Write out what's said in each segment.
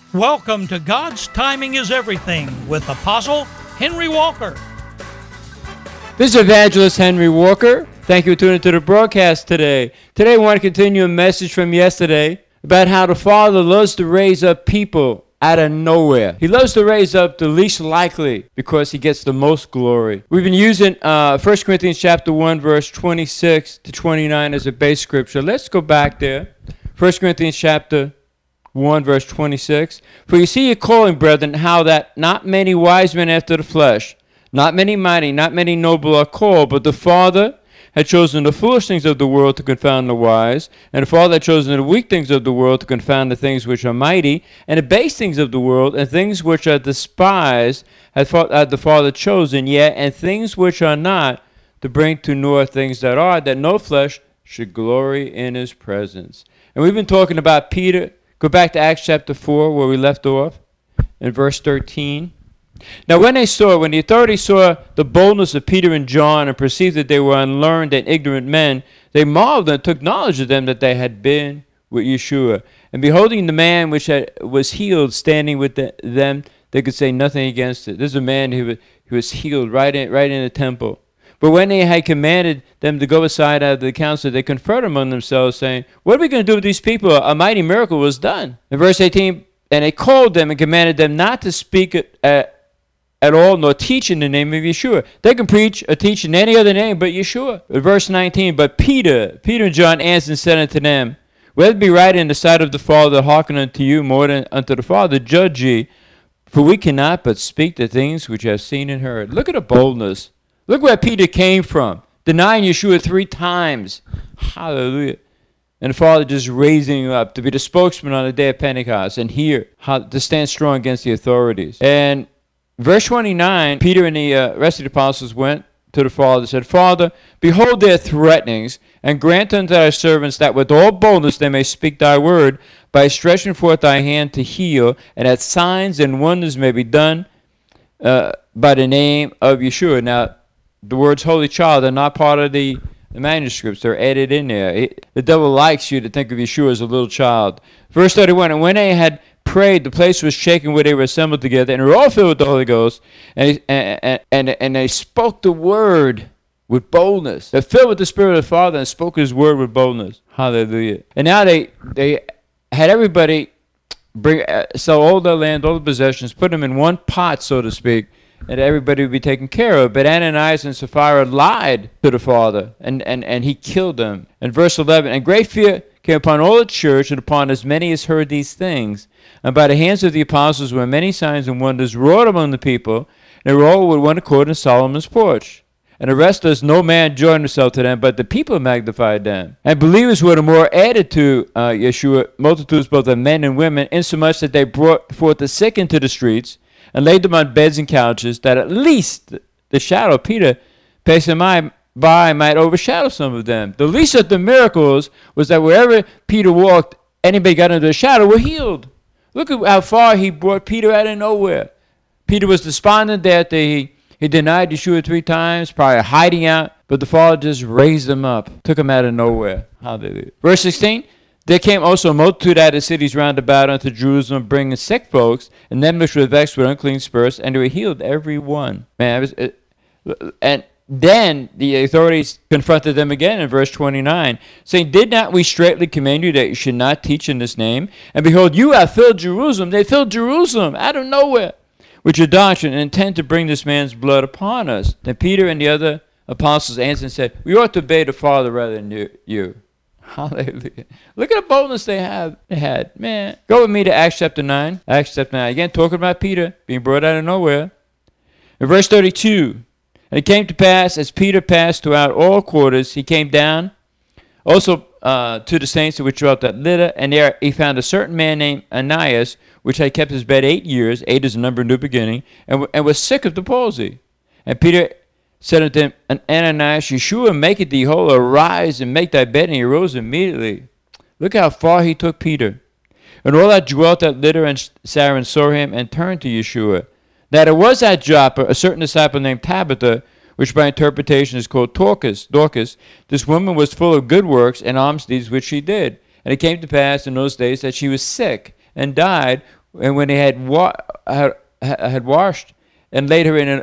Welcome to God's Timing is Everything with Apostle Henry Walker. This is Evangelist Henry Walker. Thank you for tuning into the broadcast today. Today I want to continue a message from yesterday about how the Father loves to raise up people out of nowhere. He loves to raise up the least likely because he gets the most glory. We've been using 1 Corinthians chapter 1, verse 26 to 29 as a base scripture. Let's go back there. 1 Corinthians chapter 1 verse 26. For you see your calling, brethren, how that not many wise men after the flesh, not many mighty, not many noble are called, but the Father had chosen the foolish things of the world to confound the wise, and the Father had chosen the weak things of the world to confound the things which are mighty, and the base things of the world, and things which are despised had the Father chosen, yet, and things which are not, to bring to naught things that are, that no flesh should glory in his presence. And we've been talking about Peter. Go back to Acts chapter 4 where we left off in verse 13. Now when the authorities saw the boldness of Peter and John and perceived that they were unlearned and ignorant men, they marveled and took knowledge of them that they had been with Yeshua. And beholding the man which was healed standing with them, they could say nothing against it. This is a man who was healed right in the temple. But when they had commanded them to go aside out of the council, they conferred among themselves, saying, what are we going to do with these people? A mighty miracle was done. In verse 18, and they called them and commanded them not to speak at all, nor teach in the name of Yeshua. They can preach or teach in any other name but Yeshua. In verse 19, but Peter and John answered and said unto them, whether it be right in the sight of the Father to hearken unto you more than unto the Father, judge ye. For we cannot but speak the things which we have seen and heard. Look at the boldness. Look where Peter came from, denying Yeshua 3 times. Hallelujah. And the Father just raising him up to be the spokesman on the day of Pentecost and here to stand strong against the authorities. And verse 29, Peter and the rest of the apostles went to the Father and said, Father, behold their threatenings, and grant unto thy servants that with all boldness they may speak thy word by stretching forth thy hand to heal, and that signs and wonders may be done by the name of Yeshua. Now, the words Holy Child are not part of the manuscripts. They're added in there. The devil likes you to think of Yeshua as a little child. Verse 31, and when they had prayed, the place was shaken where they were assembled together, and they were all filled with the Holy Ghost, and they spoke the word with boldness. They're filled with the Spirit of the Father and spoke his word with boldness. Hallelujah. And now they had everybody sell all their land, all the possessions, put them in one pot, so to speak, and everybody would be taken care of. But Ananias and Sapphira lied to the Father, and he killed them. And verse 11, and great fear came upon all the church and upon as many as heard these things. And by the hands of the apostles were many signs and wonders wrought among the people, and they were all with one accord in Solomon's porch. And the rest of us, no man joined himself to them, but the people magnified them. And believers were the more added to Yeshua, multitudes both of men and women, insomuch that they brought forth the sick into the streets, and laid them on beds and couches, that at least the shadow of Peter passing by might overshadow some of them. The least of the miracles was that wherever Peter walked, anybody got into the shadow were healed. Look at how far he brought Peter out of nowhere. Peter was despondent that he denied Yeshua 3 times, probably hiding out, but the Father just raised him up, took him out of nowhere. Hallelujah. Verse 16, there came also a multitude out of the cities round about unto Jerusalem, bringing sick folks, and them which were vexed with unclean spirits, and they were healed every one. Man, and then the authorities confronted them again in verse 29, saying, did not we straitly command you that you should not teach in this name? And behold, you have filled Jerusalem. They filled Jerusalem out of nowhere with your doctrine, and intend to bring this man's blood upon us. Then Peter and the other apostles answered and said, we ought to obey the Father rather than you. Hallelujah. Look at the boldness they had. Man, go with me to Acts chapter 9. Acts chapter 9. Again, talking about Peter being brought out of nowhere. In verse 32, and it came to pass, as Peter passed throughout all quarters, he came down also to the saints which dwelt at Lydda, and there he found a certain man named Ananias, which had kept his bed 8 years, 8 is the number of new beginning, and was sick of the palsy. And Peter said unto him, Ananias, Yeshua maketh thee whole, arise and make thy bed. And he arose immediately. Look how far he took Peter. And all that dwelt at Lydda and Saron saw him and turned to Yeshua. Now there was at Joppa a certain disciple named Tabitha, which by interpretation is called Dorcas. This woman was full of good works and alms deeds which she did. And it came to pass in those days that she was sick and died and when they had washed and laid her in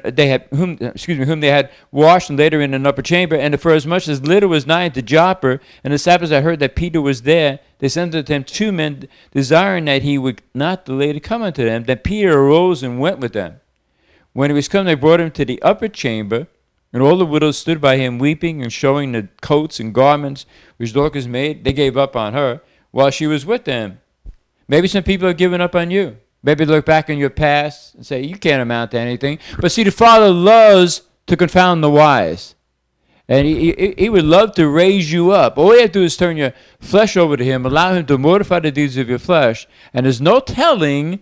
whom they had washed and laid her in an upper chamber, and for as much as little was nigh to Joppa, and the disciples had heard that Peter was there, they sent unto him 2 men, desiring that he would not delay to come unto them. Then Peter arose and went with them. When he was come, they brought him to the upper chamber, and all the widows stood by him, weeping and showing the coats and garments which Dorcas made. They gave up on her while she was with them. Maybe some people have given up on you. Maybe look back in your past and say, you can't amount to anything. But see, the Father loves to confound the wise. And he would love to raise you up. All you have to do is turn your flesh over to him, allow him to mortify the deeds of your flesh, and there's no telling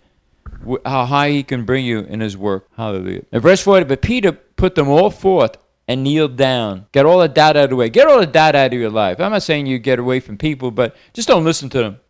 how high he can bring you in his work. Hallelujah. In verse 40, but Peter put them all forth and kneeled down. Get all the doubt out of the way. Get all the doubt out of your life. I'm not saying you get away from people, but just don't listen to them.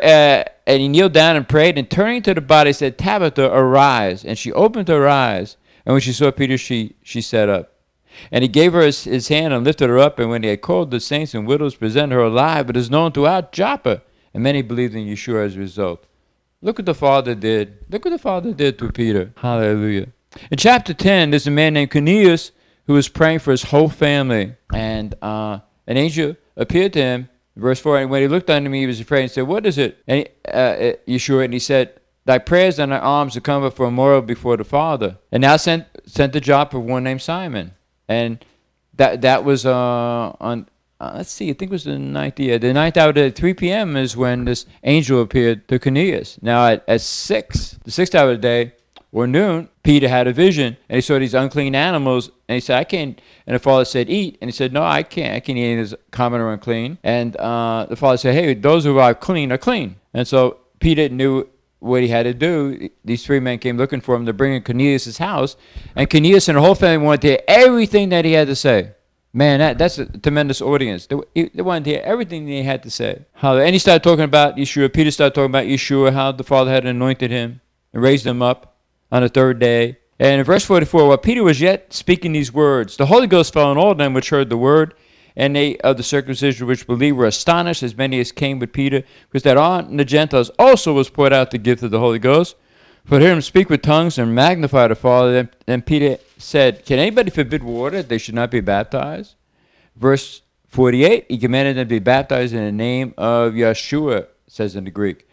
And he kneeled down and prayed, and turning to the body said, Tabitha, arise. And she opened her eyes, and when she saw Peter, she sat up. And he gave her his hand and lifted her up, and when he had called the saints and widows, presented her alive, but is known throughout Joppa. And many believed in Yeshua as a result. Look what the Father did. Look what the Father did through Peter. Hallelujah. In chapter 10, there's a man named Cornelius who was praying for his whole family. And an angel appeared to him, verse 4, and when he looked unto me, he was afraid and said, what is it? And Yeshua, and he said, thy prayers and thy alms are come up for a memorial before the Father. And now sent the job for one named Simon. And that was on, let's see, I think it was the ninth year. The ninth hour at 3 p.m. is when this angel appeared to Cornelius. Now at 6, the 6th hour of the day, or noon, Peter had a vision, and he saw these unclean animals, and he said, I can't. And the Father said, eat. And he said, no, I can't. I can't eat anything that's common or unclean. And the Father said, hey, those who are clean are clean. And so Peter knew what he had to do. These 3 men came looking for him to bring in Cornelius' house, and Cornelius and the whole family wanted to hear everything that he had to say. Man, that's a tremendous audience. They wanted to hear everything he had to say. And he started talking about Yeshua. Peter started talking about Yeshua, how the Father had anointed him and raised him up on the 3rd day. And in verse 44, while Peter was yet speaking these words, the Holy Ghost fell on all of them which heard the word, and they of the circumcision which believed were astonished, as many as came with Peter, because that on the Gentiles also was poured out the gift of the Holy Ghost. For to hear him speak with tongues and magnify the Father. Then Peter said, can anybody forbid water that they should not be baptized? Verse 48, he commanded them to be baptized in the name of Yeshua, says in the Greek.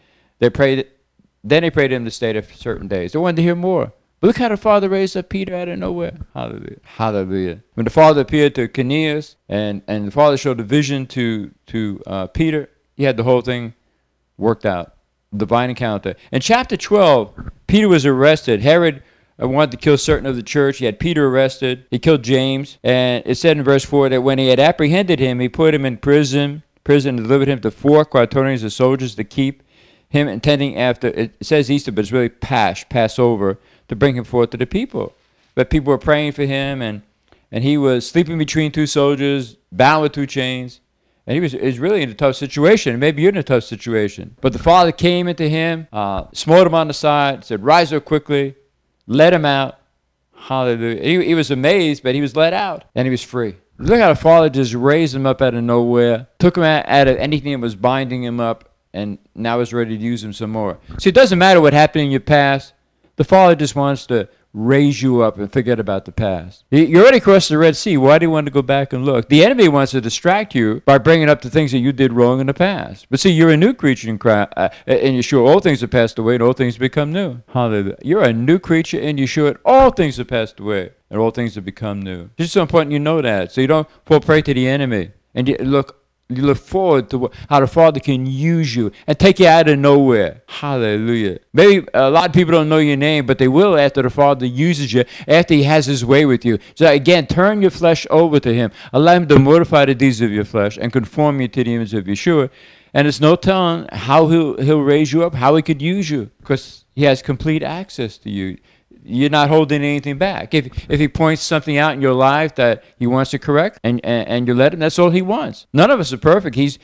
Then they prayed him to stay there for certain days. They wanted to hear more. But look how the Father raised up Peter out of nowhere. Hallelujah. Hallelujah. When the Father appeared to Cornelius, and the Father showed a vision to Peter, he had the whole thing worked out. Divine encounter. In chapter 12, Peter was arrested. Herod wanted to kill certain of the church. He had Peter arrested. He killed James. And it said in verse 4 that when he had apprehended him, he put him in prison and delivered him to 4 quaternions of soldiers to keep him, intending after, it says Easter, but it's really Passover, to bring him forth to the people. But people were praying for him, and he was sleeping between 2 soldiers, bound with 2 chains. And he was really in a tough situation. Maybe you're in a tough situation. But the Father came into him, smote him on the side, said, rise up quickly, let him out. Hallelujah. He was amazed, but he was let out, and he was free. Look how the Father just raised him up out of nowhere, took him out of anything that was binding him up, and now is ready to use him some more. See, it doesn't matter what happened in your past. The Father just wants to raise you up and forget about the past. You already crossed the Red Sea. Why do you want to go back and look? The enemy wants to distract you by bringing up the things that you did wrong in the past. But see, you're a new creature in Christ. In Yeshua, all things have passed away, and all things become new. Hallelujah. You're a new creature in Yeshua, and all things have passed away, and all things have become new. It's just so important you know that, so you don't fall prey to the enemy. And you look forward to how the Father can use you and take you out of nowhere. Hallelujah. Maybe a lot of people don't know your name, but they will after the Father uses you, after he has his way with you. So again, turn your flesh over to him. Allow him to mortify the deeds of your flesh and conform you to the image of Yeshua. And it's no telling how he'll raise you up, how he could use you, because he has complete access to you. You're not holding anything back. If he points something out in your life that he wants to correct, and you let him, that's all he wants. None of us are perfect. He's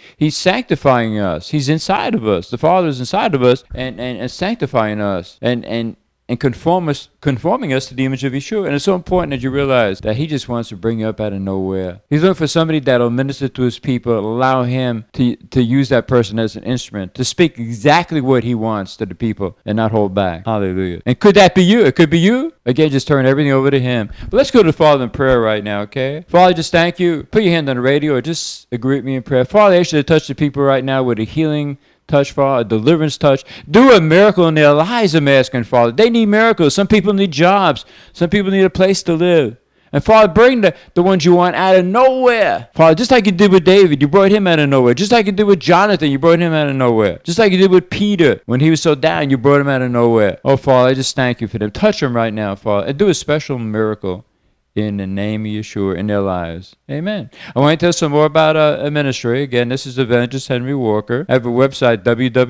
sanctifying us. He's inside of us. The Father is inside of us and sanctifying us. And and conforming us to the image of Yeshua. And it's so important that you realize that he just wants to bring you up out of nowhere. He's looking for somebody that'll minister to his people, allow him to use that person as an instrument, to speak exactly what he wants to the people and not hold back. Hallelujah. And could that be you? It could be you. Again, just turn everything over to him. But let's go to the Father in prayer right now, okay? Father, just thank you. Put your hand on the radio or just agree with me in prayer. Father, I ask you to touch the people right now with a healing touch, Father, a deliverance touch. Do a miracle in their lives, I'm asking, Father. They need miracles. Some people need jobs. Some people need a place to live. And Father, bring the ones you want out of nowhere. Father, just like you did with David, you brought him out of nowhere. Just like you did with Jonathan, you brought him out of nowhere. Just like you did with Peter, when he was so down, you brought him out of nowhere. Oh, Father, I just thank you for them. Touch them right now, Father, and do a special miracle in the name of Yeshua in their lives. Amen. I want to tell some more about a ministry. Again, this is Evangelist Henry Walker. I have a website,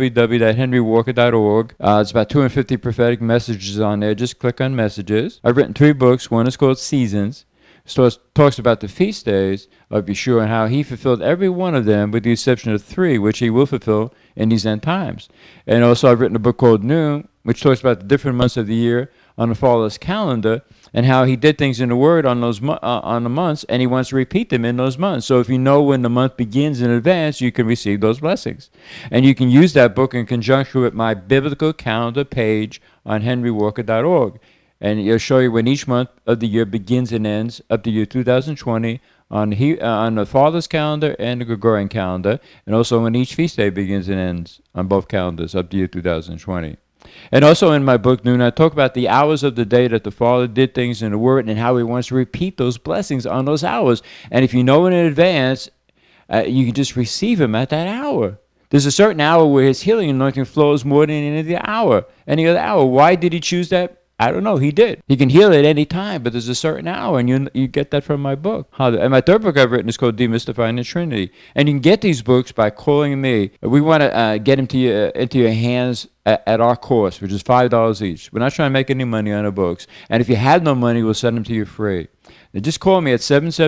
www.henrywalker.org. It's about 250 prophetic messages on there. Just click on messages. I've written 3 books. One is called Seasons. It talks about the feast days of Yeshua and how he fulfilled every one of them with the exception of 3, which he will fulfill in these end times. And also I've written a book called New, which talks about the different months of the year on the father's calendar and how he did things in the Word on those on the months, and he wants to repeat them in those months. So if you know when the month begins in advance, you can receive those blessings. And you can use that book in conjunction with my biblical calendar page on henrywalker.org. And it'll show you when each month of the year begins and ends up to year 2020 on the Father's calendar and the Gregorian calendar, and also when each feast day begins and ends on both calendars up to year 2020. And also in my book, Noon, I talk about the hours of the day that the Father did things in the Word and how he wants to repeat those blessings on those hours. And if you know in advance, you can just receive him at that hour. There's a certain hour where his healing anointing flows more than any other hour. Why did he choose that? I don't know. He did. He can heal at any time, but there's a certain hour, and you get that from my book. And my 3rd book I've written is called Demystifying the Trinity. And you can get these books by calling me. We want to get them into your hands at our cost, which is $5 each. We're not trying to make any money on the books. And if you have no money, we'll send them to you free. Now just call me at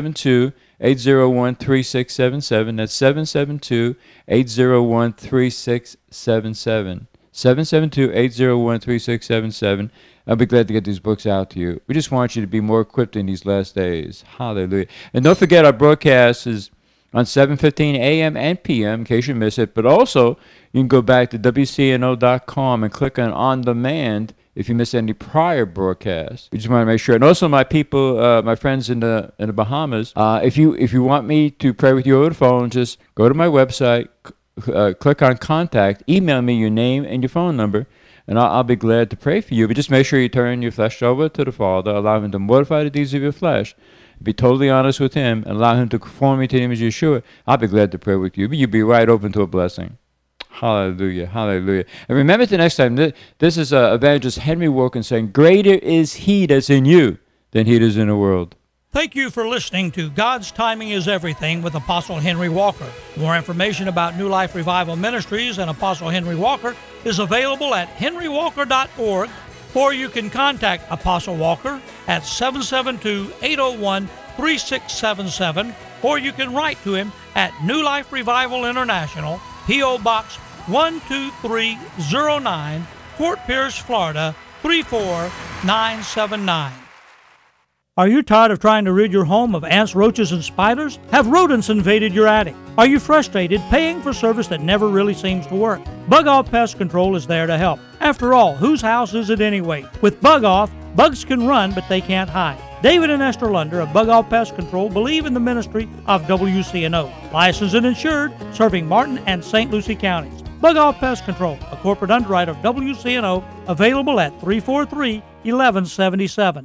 772-801-3677. That's 772-801-3677. 772-801-3677. I'll be glad to get these books out to you. We just want you to be more equipped in these last days. Hallelujah. And don't forget, our broadcast is on 7:15 a.m. and p.m. in case you miss it. But also, you can go back to WCNO.com and click on Demand if you miss any prior broadcasts. We just want to make sure. And also, my people, my friends in the Bahamas, if you want me to pray with you over the phone, just go to my website, click on Contact, email me your name and your phone number, and I'll be glad to pray for you. But just make sure you turn your flesh over to the Father, allow him to mortify the deeds of your flesh, be totally honest with him, and allow him to conform you to the image of Yeshua. I'll be glad to pray with you, but you'll be right open to a blessing. Hallelujah, hallelujah. And remember the next time, this is Evangelist Henry Walker saying, greater is he that's in you than he that is in the world. Thank you for listening to God's Timing is Everything with Apostle Henry Walker. More information about New Life Revival Ministries and Apostle Henry Walker is available at henrywalker.org, or you can contact Apostle Walker at 772-801-3677, or you can write to him at New Life Revival International, P.O. Box 12309, Fort Pierce, Florida 34979. Are you tired of trying to rid your home of ants, roaches, and spiders? Have rodents invaded your attic? Are you frustrated paying for service that never really seems to work? Bug Off Pest Control is there to help. After all, whose house is it anyway? With Bug Off, bugs can run, but they can't hide. David and Esther Lunder of Bug Off Pest Control believe in the ministry of WCNO. Licensed and insured, serving Martin and St. Lucie counties. Bug Off Pest Control, a corporate underwriter of WCNO, available at 343-1177.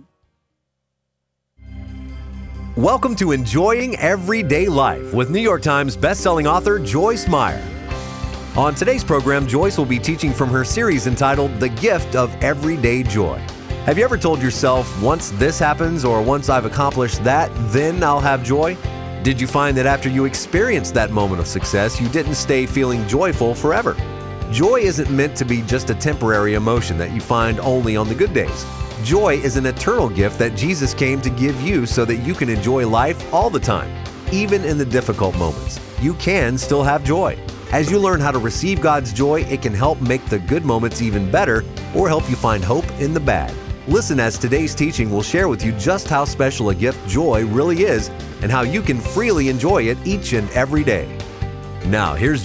Welcome to Enjoying Everyday Life with New York Times bestselling author Joyce Meyer. On today's program, Joyce will be teaching from her series entitled The Gift of Everyday Joy. Have you ever told yourself, once this happens or once I've accomplished that, then I'll have joy? Did you find that after you experienced that moment of success, you didn't stay feeling joyful forever? Joy isn't meant to be just a temporary emotion that you find only on the good days. Joy is an eternal gift that Jesus came to give you so that you can enjoy life all the time. Even in the difficult moments, you can still have joy. As you learn how to receive God's joy, it can help make the good moments even better or help you find hope in the bad. Listen as today's teaching will share with you just how special a gift joy really is and how you can freely enjoy it each and every day. Now, here's